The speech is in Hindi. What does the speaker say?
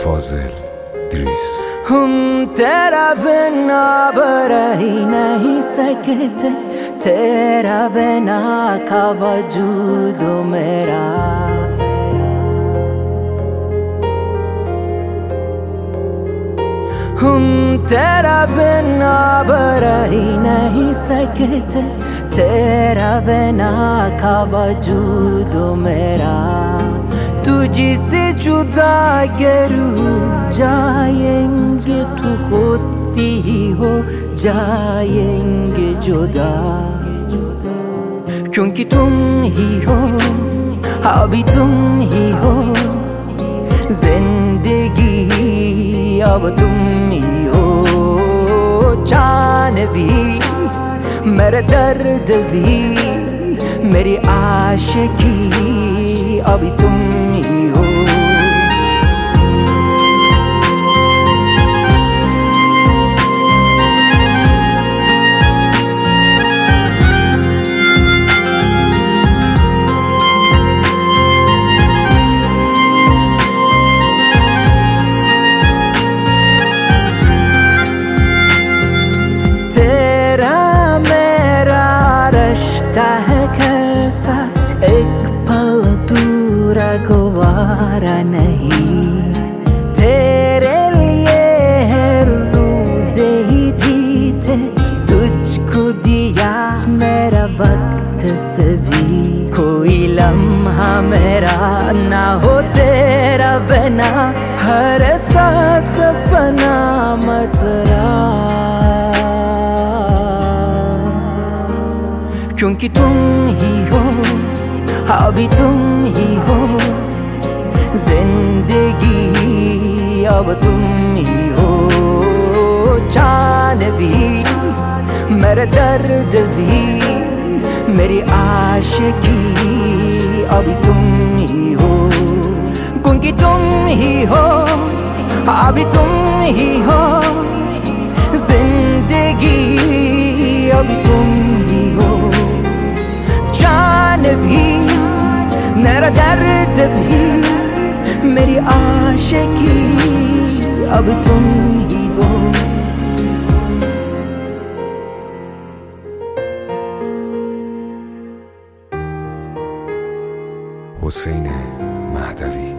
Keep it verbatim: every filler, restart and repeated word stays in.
फाजिल द्रिस। हम तेरा बिना रह ही नहीं सकते, तेरा बिना का वजूद मेरा। हम तेरा बिना रह ही नहीं सकते, तेरा बिना का वजूद मेरा। तुझसे जुदा करूँ जाएंगे तो खुद सी ही हो जाएंगे जुदा, क्योंकि तुम ही हो अभी तुम ही हो जिंदगी, अब तुम ही हो जान भी मेरा दर्द भी मेरी आशिकी, अभी तुम ही हो। तेरा मेरा रिश्ता है कैसा, एक पल दूरा गवारा नहीं। तेरे लिए हर रोज़े ही जीते, तुझको दिया मेरा वक्त सभी। कोई लम्हा मेरा ना हो तेरा बिना, हर सांस अपना मतरा, क्योंकि तुम ही हो अभी तुम ही हो जिंदगी, अब तुम ही हो जान भी मेरा दर्द भी मेरी आशिकी, अभी तुम ही हो। क्योंकि तुम ही हो अभी तुम ही हो जिंदगी, अभी तुम ही हो जान भी मेरा दर्द भी मेरी आशिकी, अब तुम ही हो। حسین مهدوی